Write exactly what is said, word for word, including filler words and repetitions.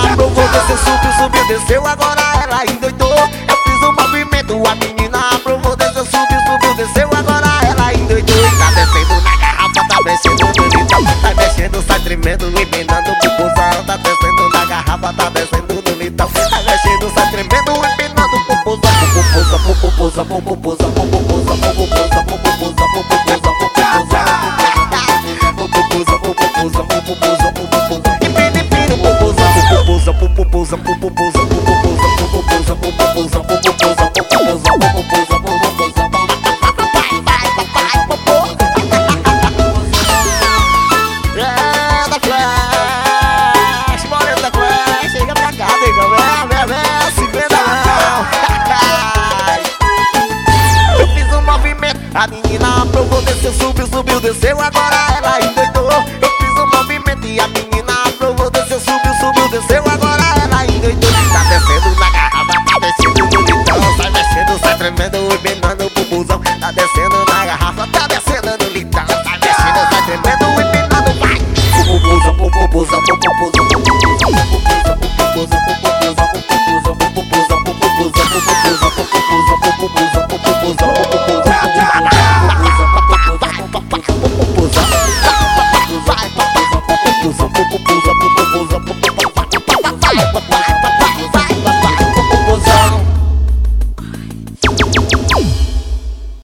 aprovou, desceu, subiu, subiu, desceu, agora ela endoidou. Eu fiz um movimento, a menina aprovou, desceu, subiu, subiu, desceu, agora ela endoidou. E tá descendo na garrafa, tá mexendo no litão, tá mexendo, sai tremendo, empinando o popozão. Tá descendo na garrafa, tá descendo no litão, tá mexendo, sai tremendo, empinando o popozão. Popoposa, popoposa, popoposa, popoposa, popoposa, popoposa, popoposa, popoposa, popoposa, popoposa, popoposa, empina, empina o popozão. Popoposa, popoposa, popoposa, popoposa, popoposa, popoposa, popoposa, popoposa, popoposa, popoposa. Vai, vai, vai, popô. É da Flash, morena da Flash, chega pra cá, nega, vem, vem, vem, se venda não. Eu fiz um movimento, a menina aprovou, desceu, subiu, subiu, desceu, agora ela endoidou. Eu fiz um movimento e a menina